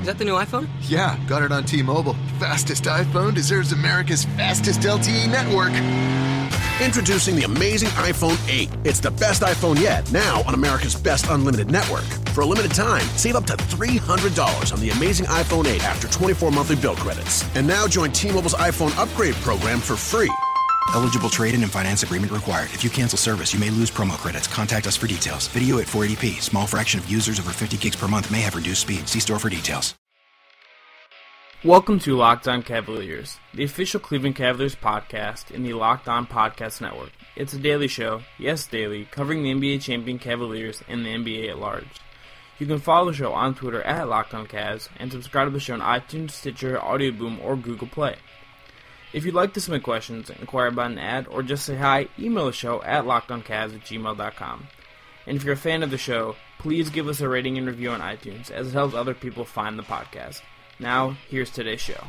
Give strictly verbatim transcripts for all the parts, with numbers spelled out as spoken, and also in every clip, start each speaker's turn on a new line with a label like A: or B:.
A: Is that the new iPhone?
B: Yeah, got it on T-Mobile. Fastest iPhone deserves America's fastest L T E network.
C: Introducing the amazing iPhone eight. It's the best iPhone yet, now on America's best unlimited network. For a limited time, save up to three hundred dollars on the amazing iPhone eight after twenty-four monthly bill credits. And now join T-Mobile's iPhone upgrade program for free.
D: Eligible trade-in and finance agreement required. If you cancel service, you may lose promo credits. Contact us for details. Video at four eighty p. Small fraction of users over fifty gigs per month may have reduced speed. See store for details.
E: Welcome to Locked On Cavaliers, the official Cleveland Cavaliers podcast in the Locked On Podcast Network. It's a daily show, yes daily, covering the N B A champion Cavaliers and the N B A at large. You can follow the show on Twitter at Locked On Cavs and subscribe to the show on iTunes, Stitcher, Audio Boom, or Google Play. If you'd like to submit questions, inquire about an ad, or just say hi, email the show at lockedoncavs at gmail dot com. And if you're a fan of the show, please give us a rating and review on iTunes, as it helps other people find the podcast. Now, here's today's show.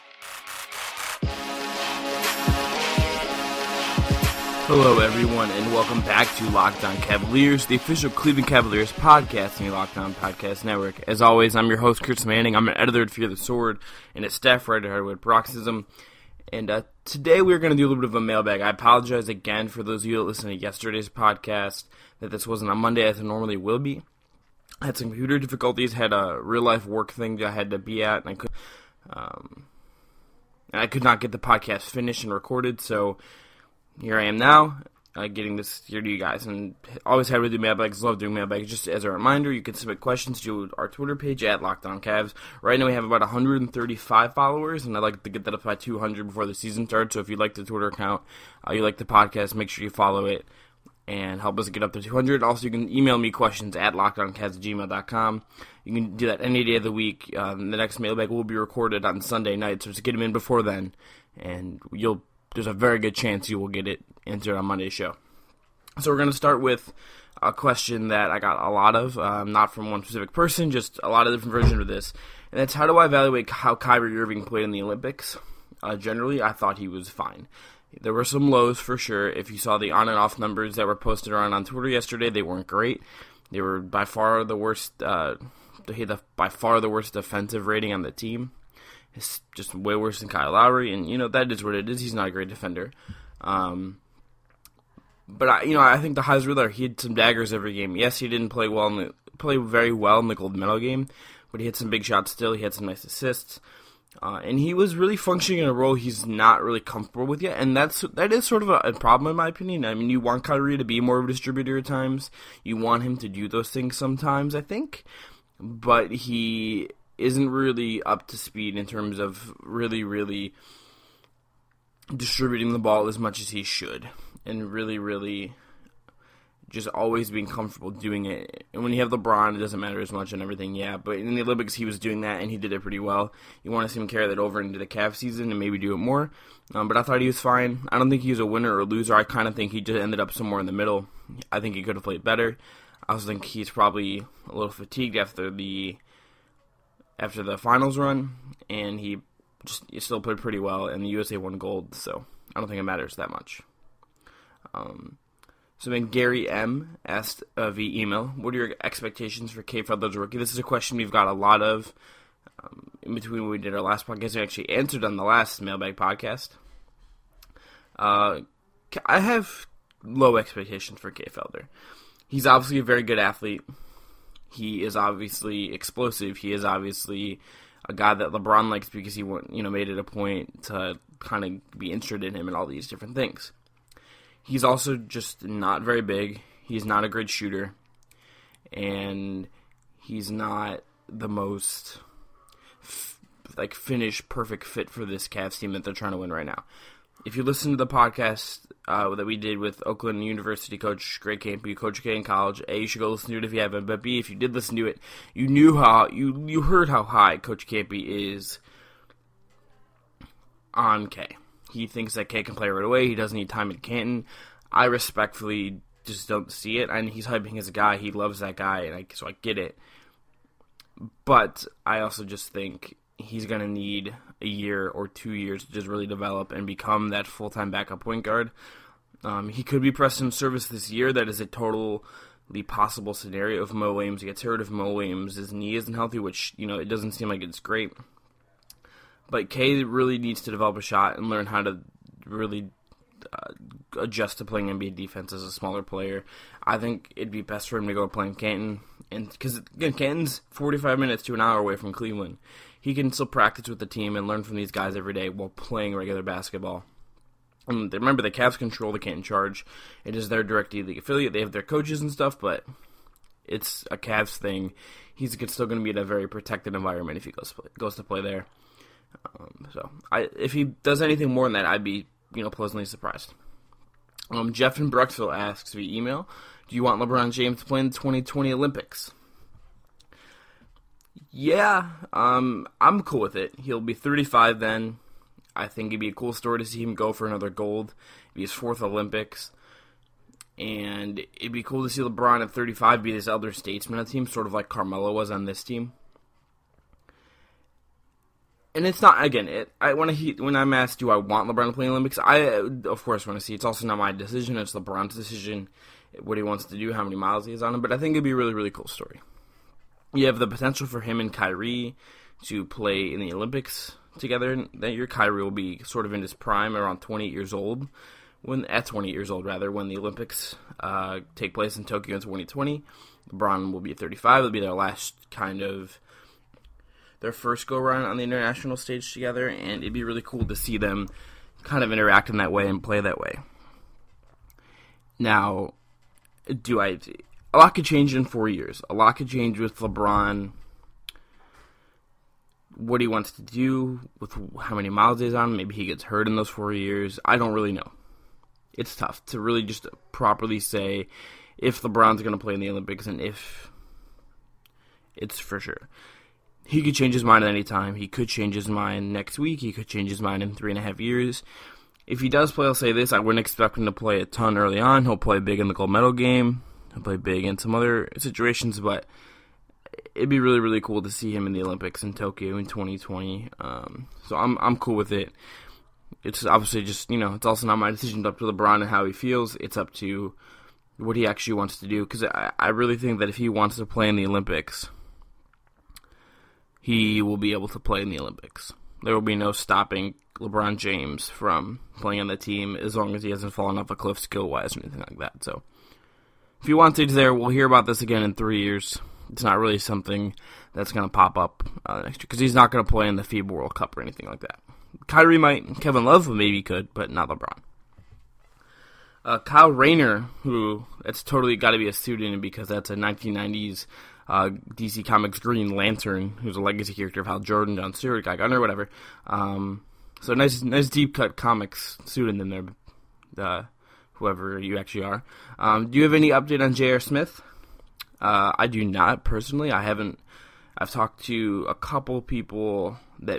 E: Hello, everyone, and welcome back to Locked On Cavaliers, the official Cleveland Cavaliers podcast in the Locked On Podcast Network. As always, I'm your host, Chris Manning. I'm an editor at Fear the Sword and a staff writer at Paroxysm. And uh, today we're going to do a little bit of a mailbag. I apologize again for those of you that listened to yesterday's podcast that this wasn't on Monday as it normally will be. I had some computer difficulties, had a real-life work thing that I had to be at, and I could, um, and I could not get the podcast finished and recorded, so here I am now, uh, getting this here to you guys. And always happy to do mailbags, love doing mailbags. Just as a reminder, you can submit questions to our Twitter page at Locked On Cavs. Right now we have about one hundred thirty-five followers, and I'd like to get that up by two hundred before the season starts. So if you like the Twitter account, uh, you like the podcast, make sure you follow it and help us get up to two hundred. Also, you can email me questions at lockedoncavs at gmail dot com. You can do that any day of the week. Um, the next mailbag will be recorded on Sunday night, so just get them in before then, and you'll there's a very good chance you will get it answered on Monday's show. So we're going to start with a question that I got a lot of, um, not from one specific person, just a lot of different versions of this. And that's, how do I evaluate how Kyrie Irving played in the Olympics? Uh, generally, I thought he was fine. There were some lows for sure. If you saw the on and off numbers that were posted around on Twitter yesterday, they weren't great. They were by far the worst, uh, they had the, by far the worst defensive rating on the team. It's just way worse than Kyle Lowry, and, you know, that is what it is. He's not a great defender. Um, but, I, you know, I think the highs were there. He had some daggers every game. Yes, he didn't play well in the, play very well in the gold medal game, but he had some big shots still. He had some nice assists. Uh, and he was really functioning in a role he's not really comfortable with yet, and that's that is sort of a, a problem in my opinion. I mean, you want Kyrie to be more of a distributor at times. You want him to do those things sometimes, I think. But he isn't really up to speed in terms of really, really distributing the ball as much as he should, and really, really just always being comfortable doing it. And when you have LeBron, it doesn't matter as much and everything, yeah, but in the Olympics he was doing that, and he did it pretty well. You want to see him carry that over into the Cavs season and maybe do it more, um, but I thought he was fine. I don't think he was a winner or a loser. I kind of think he just ended up somewhere in the middle. I think he could have played better. I also think he's probably a little fatigued after the after the finals run, and he just he still played pretty well, and the U S A won gold, so I don't think it matters that much. Um, so then Gary M. asked uh, via email, what are your expectations for Kay Felder's rookie? This is a question we've got a lot of um, in between when we did our last podcast. We actually answered on the last mailbag podcast. Uh, I have low expectations for Kay Felder. He's obviously a very good athlete. He is obviously explosive. He is obviously a guy that LeBron likes because he, you know, made it a point to kind of be interested in him and all these different things. He's also just not very big. He's not a great shooter. And he's not the most f- like finished perfect fit for this Cavs team that they're trying to win right now. If you listen to the podcast uh, that we did with Oakland University coach Greg Kampe, Coach K in college, A, you should go listen to it if you haven't, but B, if you did listen to it, you knew how, you, you heard how high Coach Kampe is on K. He thinks that K can play right away. He doesn't need time in Canton. I respectfully just don't see it. And he's hyping his guy. He loves that guy, and I, so I get it. But I also just think he's going to need a year or two years to just really develop and become that full-time backup point guard. Um, he could be Preston Service this year. That is a total the possible scenario if Mo Williams gets hurt, if Mo Williams' knee isn't healthy, which, you know, it doesn't seem like it's great. But K really needs to develop a shot and learn how to really uh, adjust to playing N B A defense as a smaller player. I think it'd be best for him to go play in Canton. And because, again, Canton's forty-five minutes to an hour away from Cleveland. He can still practice with the team and learn from these guys every day while playing regular basketball. And remember, the Cavs control the Canton Charge. It is their DirecTV League affiliate. They have their coaches and stuff, but it's a Cavs thing. He's still going to be in a very protected environment if he goes to play, goes to play there. Um, so, I, if he does anything more than that, I'd be, you know, pleasantly surprised. Um, Jeff in Bruxville asks via email, do you want LeBron James to play in the twenty twenty Olympics? Yeah, um, I'm cool with it. He'll be thirty-five then. I think it'd be a cool story to see him go for another gold. It'd be his fourth Olympics. And it'd be cool to see LeBron at thirty-five be this elder statesman on the team, sort of like Carmelo was on this team. And it's not, again, it, I when, I, when I'm asked, do I want LeBron to play in the Olympics, I, of course, want to see. It's also not my decision. It's LeBron's decision, what he wants to do, how many miles he has on him. But I think it'd be a really, really cool story. You have the potential for him and Kyrie to play in the Olympics together that year. Kyrie will be sort of in his prime, around twenty-eight years old, when at twenty-eight years old, rather, when the Olympics uh, take place in Tokyo in twenty twenty. LeBron will be thirty-five. It'll be their last kind of their first go-around on the international stage together, and it'd be really cool to see them kind of interact in that way and play that way. Now, do I... A lot could change in four years. A lot could change with LeBron, what he wants to do, with how many miles he's on. Maybe he gets hurt in those four years. I don't really know. It's tough to really just properly say if LeBron's going to play in the Olympics and if it's for sure. He could change his mind at any time. He could change his mind next week. He could change his mind in three and a half years. If he does play, I'll say this, I wouldn't expect him to play a ton early on. He'll play big in the gold medal game. He'll play big in some other situations, but it'd be really, really cool to see him in the Olympics in Tokyo in twenty twenty. Um, so I'm I'm cool with it. It's obviously just, you know, it's also not my decision. It's up to LeBron and how he feels. It's up to what he actually wants to do. Because I, I really think that if he wants to play in the Olympics, he will be able to play in the Olympics. There will be no stopping LeBron James from playing on the team as long as he hasn't fallen off a cliff skill-wise or anything like that. So if he wants to, he's there. We'll hear about this again in three years. It's not really something that's going to pop up uh, next year because he's not going to play in the FIBA World Cup or anything like that. Kyrie might. Kevin Love maybe could, but not LeBron. Uh, Kyle Rayner, who that's totally got to be a student because that's a nineteen nineties uh, D C Comics Green Lantern, who's a legacy character of Hal Jordan, John Stewart, Guy Gunner, whatever. Um, so nice, nice deep cut comics student in there, uh, whoever you actually are. Um, do you have any update on J R. Smith? Uh, I do not personally. I haven't. I've talked to a couple people that.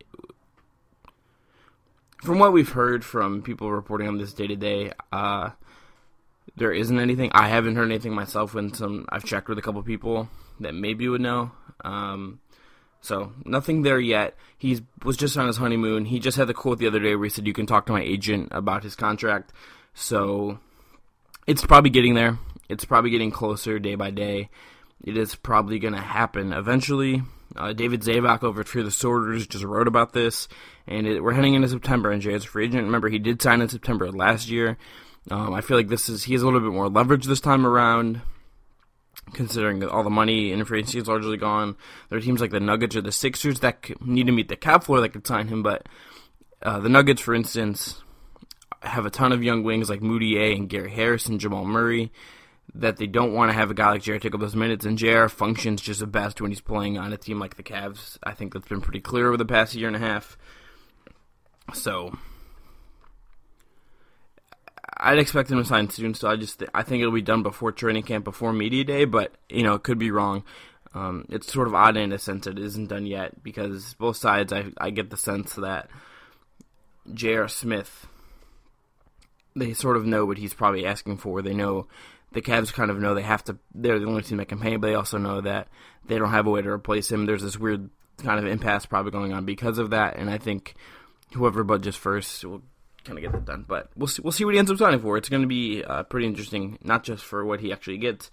E: From what we've heard from people reporting on this day-to-day, uh, there isn't anything. I haven't heard anything myself when some I've checked with a couple people that maybe would know. Um, so, nothing there yet. He was just on his honeymoon. He just had the quote the other day where he said, you can talk to my agent about his contract. So, it's probably getting there. It's probably getting closer day by day. It is probably going to happen eventually. Uh, David Zavak over at Fear the Sorters just wrote about this, and it, we're heading into September, and Jay is a free agent. Remember, he did sign in September last year. Um, I feel like this is he has a little bit more leverage this time around, considering that all the money in free agency is largely gone. There are teams like the Nuggets or the Sixers that need to meet the cap floor that could sign him, but uh, the Nuggets, for instance, have a ton of young wings like Moody A and Gary Harris and Jamal Murray, that they don't want to have a guy like J R take up those minutes, and J R functions just the best when he's playing on a team like the Cavs. I think that's been pretty clear over the past year and a half. So, I'd expect him to sign soon, so I just th- I think it'll be done before training camp, before media day, but, you know, it could be wrong. Um, it's sort of odd in a sense that it isn't done yet, because both sides, I, I get the sense that J R. Smith, they sort of know what he's probably asking for. They know the Cavs kind of know they have to, they're the only team that can pay, but they also know that they don't have a way to replace him. There's this weird kind of impasse probably going on because of that, and I think whoever budgets first will kind of get that done. But we'll see, we'll see what he ends up signing for. It's going to be uh, pretty interesting, not just for what he actually gets,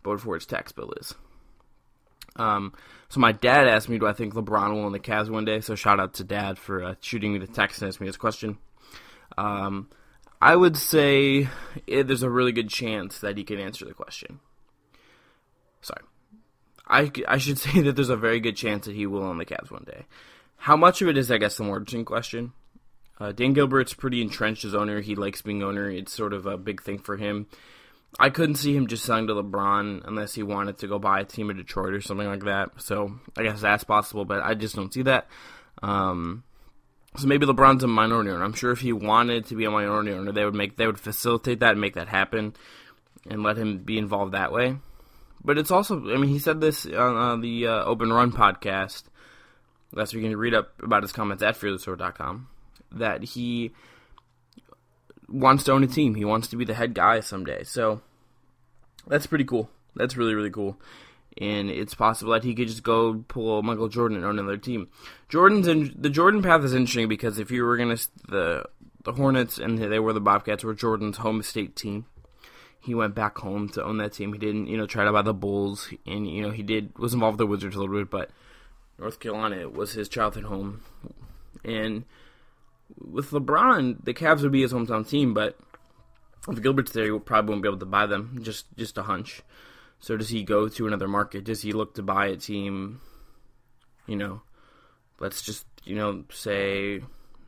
E: but before his tax bill is. Um, so my dad asked me, do I think LeBron will win the Cavs one day? So shout out to Dad for uh, shooting me the text and asking me this question. Um, I would say it, there's a really good chance that he can answer the question. Sorry. I, I should say that there's a very good chance that he will own the Cavs one day. How much of it is, I guess, the more interesting question. Uh, Dan Gilbert's pretty entrenched as owner. He likes being owner. It's sort of a big thing for him. I couldn't see him just selling to LeBron unless he wanted to go buy a team in Detroit or something like that. So I guess that's possible, but I just don't see that. Um, so maybe LeBron's a minority owner. I'm sure if he wanted to be a minority owner, they would make they would facilitate that and make that happen and let him be involved that way. But it's also, I mean, he said this on uh, the uh, Open Run podcast last week. You can read up about his comments at fear the sword dot com that he wants to own a team. He wants to be the head guy someday. So that's pretty cool. That's really, really cool. And it's possible that he could just go pull Michael Jordan and own another team. Jordan's in, the Jordan path is interesting because if you were going to, the the Hornets and they were the Bobcats were Jordan's home state team. He went back home to own that team. He didn't, you know, try to buy the Bulls. And, you know, he did, was involved with the Wizards a little bit, but North Carolina was his childhood home. And with LeBron, the Cavs would be his hometown team, but if Gilbert's there, he probably won't be able to buy them, just just a hunch. So does he go to another market? Does he look to buy a team, you know, let's just, you know, say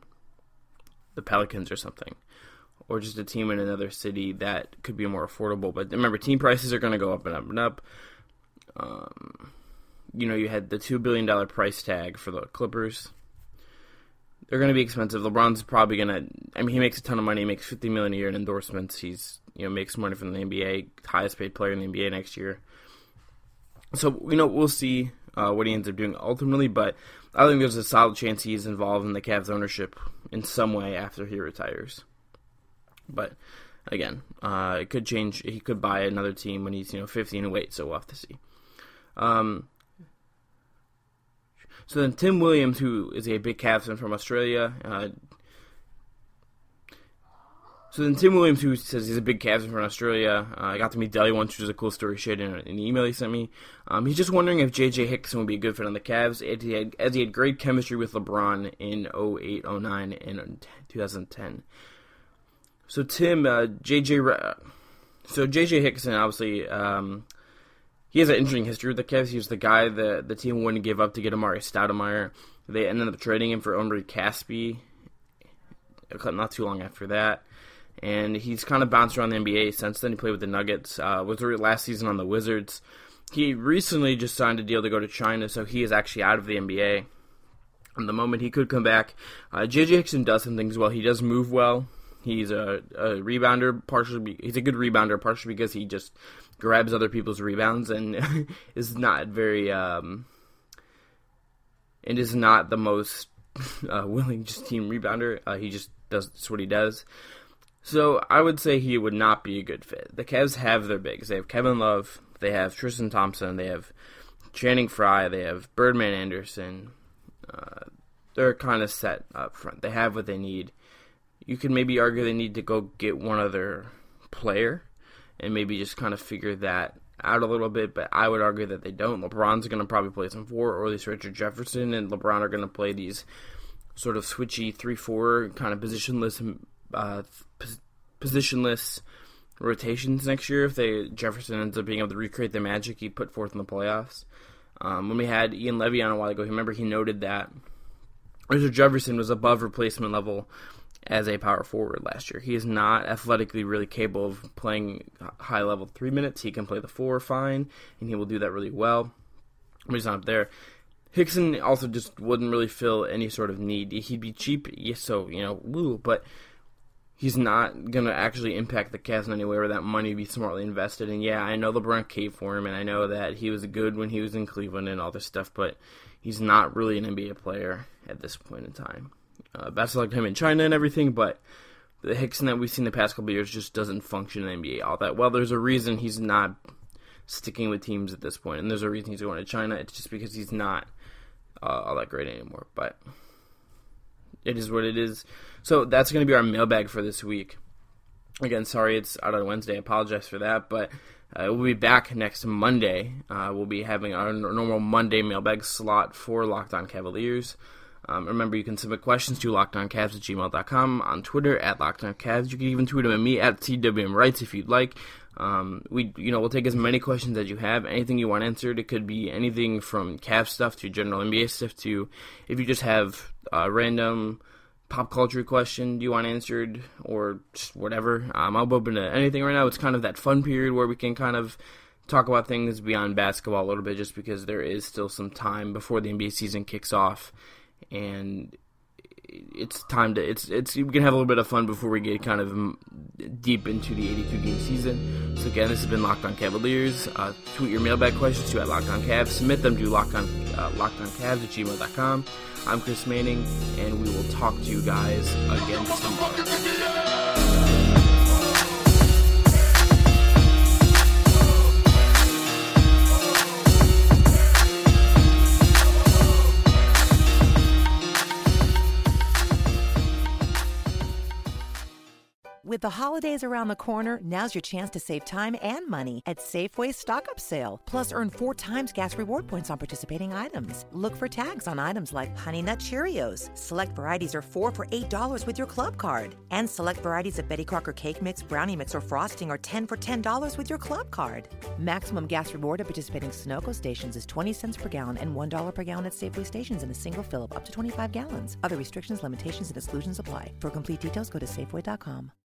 E: the Pelicans or something, or just a team in another city that could be more affordable. But remember, team prices are going to go up and up and up. Um, you know, you had the two billion dollars price tag for the Clippers. They're going to be expensive. LeBron's probably going to, I mean, he makes a ton of money. He makes fifty million dollars a year in endorsements. He's, you know, makes money from the N B A, highest paid player in the N B A next year. So, you know, we'll see uh, what he ends up doing ultimately, but I think there's a solid chance he's involved in the Cavs ownership in some way after he retires. But, again, uh, it could change. He could buy another team when he's, you know, fifty and wait, so we'll have to see. Um, So then Tim Williams, who is a big Cavs fan from Australia, uh, so then Tim Williams, who says he's a big Cavs fan from Australia, uh, I got to meet Deli once, which was a cool story shared in an email he sent me. Um, he's just wondering if J J Hickson would be a good fit on the Cavs, as he had, as he had great chemistry with LeBron in oh eight, oh nine, and twenty ten. So Tim, uh, J J, so J J Hickson, obviously, um, he has an interesting history with the Cavs. He was the guy that the team wouldn't give up to get Amari Stoudemire. They ended up trading him for Omri Caspi not too long after that. And he's kind of bounced around the N B A since then. He played with the Nuggets. Uh, was last season on the Wizards. He recently just signed a deal to go to China, so he is actually out of the N B A. At the moment, he could come back. Uh, J J Hickson does some things well. He does move well. He's a, a rebounder, partially. He's a good rebounder, partially because he just grabs other people's rebounds and is not very, um, and is not the most uh, willing just team rebounder. Uh, he just does that's what he does. So I would say he would not be a good fit. The Cavs have their bigs. They have Kevin Love. They have Tristan Thompson. They have Channing Frye. They have Birdman Anderson. Uh, they're kind of set up front. They have what they need. You could maybe argue they need to go get one other player and maybe just kind of figure that out a little bit, but I would argue that they don't. LeBron's going to probably play some four, or at least Richard Jefferson and LeBron are going to play these sort of switchy three four kind of positionless uh, positionless rotations next year if they Jefferson ends up being able to recreate the magic he put forth in the playoffs. Um, when we had Ian Levy on a while ago, remember he noted that Richard Jefferson was above replacement level as a power forward last year. He is not athletically really capable of playing high-level three minutes. He can play the four fine, and he will do that really well. But he's not up there. Hickson also just wouldn't really fill any sort of need. He'd be cheap, yes, so, you know, woo, but he's not going to actually impact the Cavs in any way where that money would be smartly invested. And, yeah, I know LeBron caved for him, and I know that he was good when he was in Cleveland and all this stuff, but he's not really an N B A player at this point in time. Uh, best of luck to him in China and everything, but the Hickson that we've seen the past couple of years just doesn't function in the N B A all that well. There's a reason he's not sticking with teams at this point, and there's a reason he's going to China. It's just because he's not uh, all that great anymore, but it is what it is. So that's going to be our mailbag for this week. Again, sorry it's out on Wednesday. I apologize for that, but Uh, we'll be back next Monday. Uh, we'll be having our normal Monday mailbag slot for Locked On Cavaliers. Um, remember, you can submit questions to lockedoncavs at gmail dot com, on Twitter at lockedoncavs. You can even tweet them at me at T W M Rights if you'd like. Um, we, you know, we'll take as many questions as you have. Anything you want answered. It could be anything from Cavs stuff to general N B A stuff to if you just have a random pop culture question you want answered or just whatever. Um, I'm open to anything right now. It's kind of that fun period where we can kind of talk about things beyond basketball a little bit, just because there is still some time before the N B A season kicks off, and it's time to it's it's we can have a little bit of fun before we get kind of deep into the eighty-two game season. So again, this has been Locked On Cavaliers. Uh, tweet your mailbag questions to at Locked On Cavs. Submit them to Locked On uh, LockedOnCavs at gmail dot com. I'm Chris Manning, and we will talk to you guys again tomorrow.
A: With the holidays around the corner, now's your chance to save time and money at Safeway's stock-up sale. Plus, earn four times gas reward points on participating items. Look for tags on items like Honey Nut Cheerios. Select varieties are four for eight dollars with your club card. And select varieties of Betty Crocker Cake Mix, Brownie Mix, or Frosting are ten for ten dollars with your club card. Maximum gas reward at participating Sunoco stations is twenty cents per gallon and one dollar per gallon at Safeway stations in a single fill-up up to twenty-five gallons. Other restrictions, limitations, and exclusions apply. For complete details, go to Safeway dot com.